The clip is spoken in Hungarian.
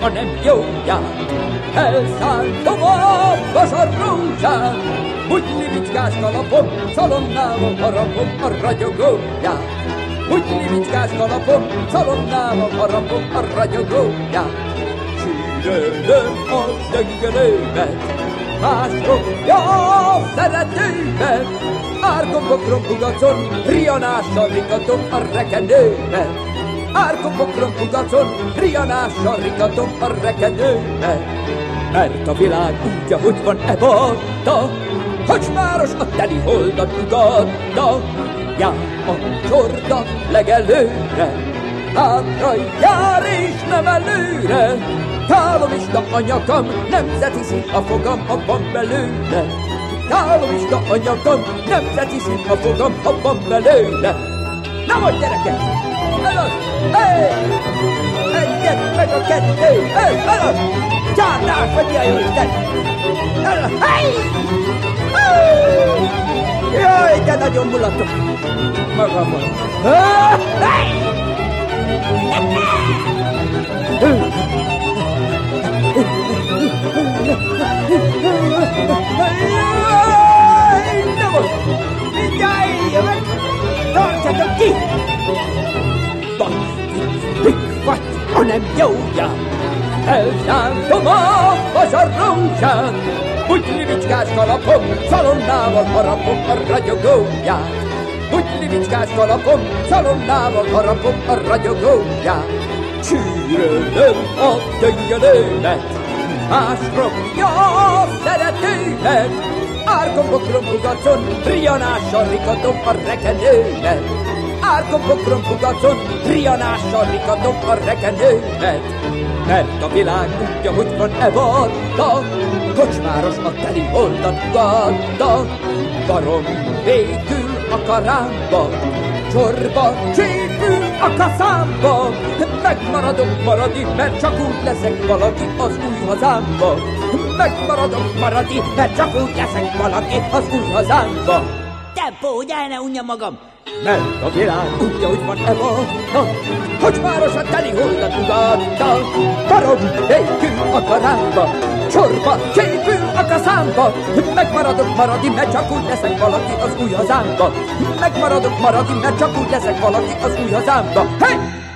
hanem jóját. Elszálltom a vasar rózsát, úgy livicskás kalapom, szalonnával harapom a ragyogóját. Úgy livicskás kalapom, szalonnával harapom a ragyogóját. Sírölöm a döngelőmet, másropja a szeretőmet, árkombokron pugacon, rianással rikatom a rekenőmet. Árkombokron pugacon, rianással rikatom a rekenőmet. Mert a világ úgy, ahogy van ebatta, kocsmáros a teli holdat ugatta. Jár a csorda legelőre, hátra jár és nem előre. Tálomista anyakam, nemzeti szín a fogam, ha van belőle. Tálomista anyakam, nemzeti szín a fogam, ha van belőle. Na most gyerekek! Ez az! Hey! Egyet meg a kettő! Ez az! Csárnás vagy ilyen jó Isten! Ez az! Hey! Jaj, de nagyon mulatok! Magamon! Hey! Na most! Mindjárt jövök! Tartsatok ki! Basztik vagy, hanem jóját! Elszántom a vasar rózsát, úgy livicskás kalapom, szalonnával harapom a ragyogóját. Úgy livicskás kalapom, szalonnával harapom a ragyogóját. Sírölöm a döngelőmet, más ropja a szeretőmet, árkombokron pugacon, rianással rikatom a rekenőmet. Árkombokron pugacon, rianással rikatom a rekenőmet. Mert a világ úgy, ahogy van ebatta, kocsmáros a teli holdat ugatta. Barom végül a karámba, csorba csépül a kaszámba. Megmaradok maradi, mert csak úgy leszek valaki az új hazámba. Megmaradok maradi, mert csak úgy leszek valaki az új hazámba. Tempó, gyere, ne unja magam! Mert a világ úgy, ahogy van ebatta, kocsmáros a teli holdat ugatta. Barom végül a karámba, csorba csépül a kaszámba. Megmaradok maradi, mert csak úgy leszek valaki az új hazámba. Megmaradok maradi, mert csak úgy leszek valaki az új hazámba. Hey!